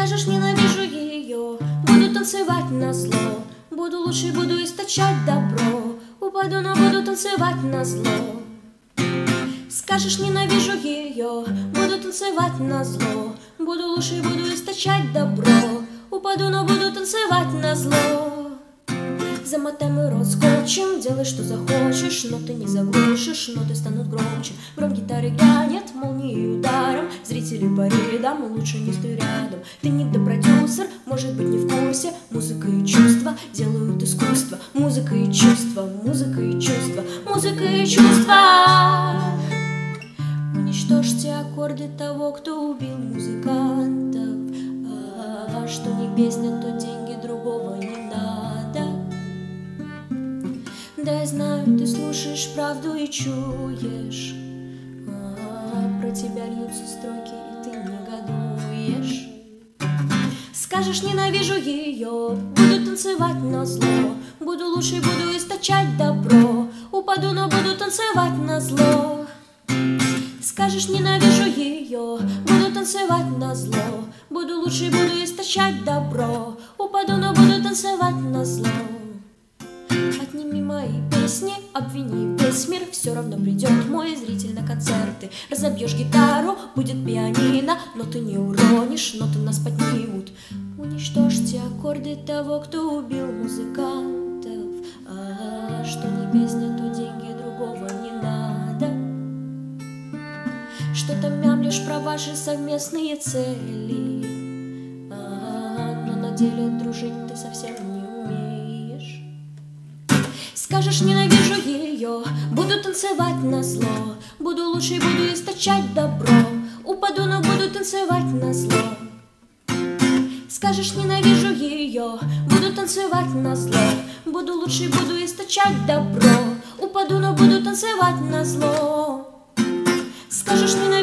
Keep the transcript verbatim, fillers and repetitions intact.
Скажешь, ненавижу ее, буду танцевать назло. Буду лучше, буду источать добро. Упаду, но буду танцевать назло. Скажешь, ненавижу ее, буду танцевать назло. Буду лучше, буду источать добро. Упаду, но буду танцевать назло. Замотай мой рот скотчем, делай, что захочешь, но ты не заглушишь, ноты станут громче. Гром гитары грянет молнией ударом, зрители по рядам, лучше не стой рядом. Ты не продюсер, может быть, не в курсе. Музыка и чувства делают искусство. Музыка и чувства, музыка и чувства, музыка и чувства. Уничтожьте аккорды того, кто убил музыкантов. А, что не песня, то деньги, другого не надо. Да, я знаю, ты слушаешь правду и чуешь, а, про тебя льются строки, и ты негодуешь. Скажешь, ненавижу ее, буду танцевать назло. Буду лучше, буду источать добро. Упаду, но буду танцевать назло. Скажешь, ненавижу ее, буду танцевать назло. Буду лучше, буду источать добро. Упаду, но буду танцевать назло. Отними мои песни, обвини весь мир, все равно придет мой зритель на концерты. Разобьешь гитару, будет пианино, но ты не уронишь, ноты нас поднимут. Уничтожьте аккорды того, кто убил музыкантов. А, что не песня, то деньги, другого не надо. Что-то мямлишь про ваши совместные цели, а, но на деле дружить ты совсем не умеешь. Скажешь, ненавижу ее, буду танцевать назло. Буду лучше, буду источать добро. Упаду, но буду танцевать назло. Скажешь, ненавижу ее, буду танцевать назло. Буду лучше, буду источать добро. Упаду, но буду танцевать назло. Скажешь, ненавижу